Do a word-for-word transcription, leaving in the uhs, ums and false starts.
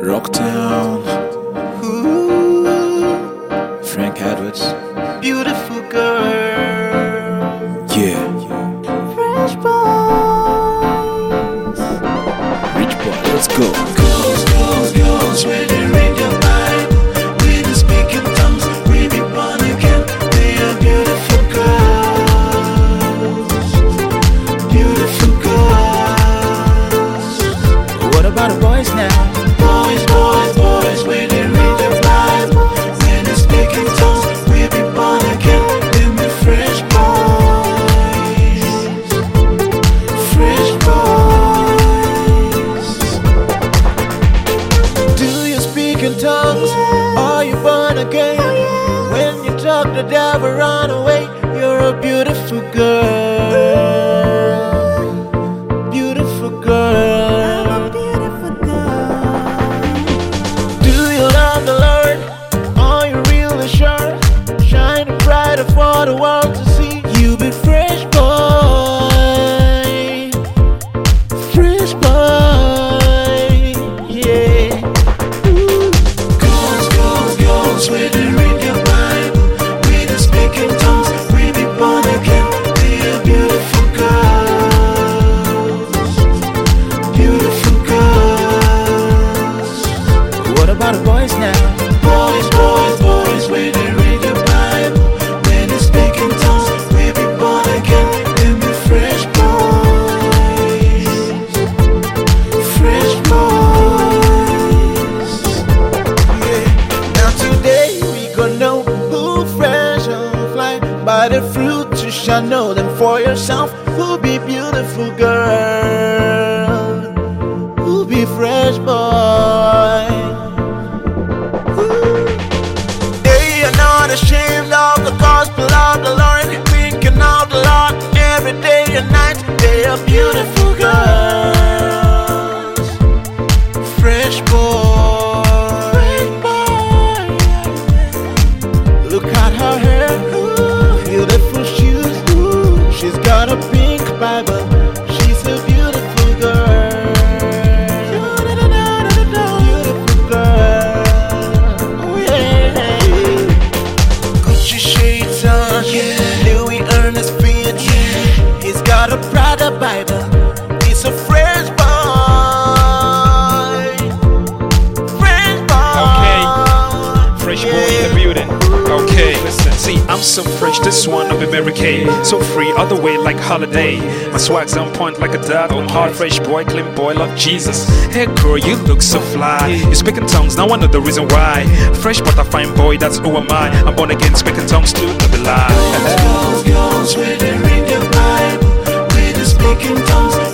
Rocktown. Ooh. Frank Edwards. Beautiful girl. Yeah. Fresh boys. Rich boy, let's go. Girls, girls, girls, when they read your Bible, when they speak in tongues, we be born again. They are beautiful girls. Beautiful girls. What about the boys now? Boys, boys, boys, when they read the Bible, when they speak in tongues, we be born again. Then we fresh boys. Fresh boys. Do you speak in tongues? Are you born again? When you talk, the devil run away. You're a beautiful girl. Beautiful girl. Do you love the Lord? Are you really sure? Shining brighter for the world to see. You be fresh boy. Fresh boy. Yeah. Ooh. Girls, girls, girls, when they read your Bible, when they speak in tongues, we be born again. They are beautiful girls. Beautiful girls. What about the boys now? Boys, boys, boys, when they read the Bible, when they speak in tongues, we be born again. Then we fresh boys. Fresh boys. Yeah. Now today we gonna know who fresh and fly. By the fruit you shall know them for yourself. Who be beautiful girl? Who be fresh boy? They are not ashamed of the gospel of the Lord, thinking of the Lord every day and night. They are beautiful girls. Fresh boy. Fresh boy. Look at her hair. Ooh. Beautiful shoes. Ooh. She's got a pink Bible. She's a beautiful girl. Beautiful girl. Oh yeah. Gucci shades on. Yeah. Louis Ernest fit. Yeah. He's got a Prada Bible. He's a fresh boy. Fresh boy. Okay. Fresh boy in the building. Okay, listen, see, I'm so fresh, this one of Mary Kay. So free, all the way like holiday. My swag's on point like a dot on hard. Fresh boy, clean boy, love Jesus. Hey girl, you look so fly. You speak in tongues, now I know the reason why. Fresh but a fine boy, that's who am I. I'm born again, speaking tongues too, not the lie. Girls, girls, when they read the Bible, when they speak in tongues,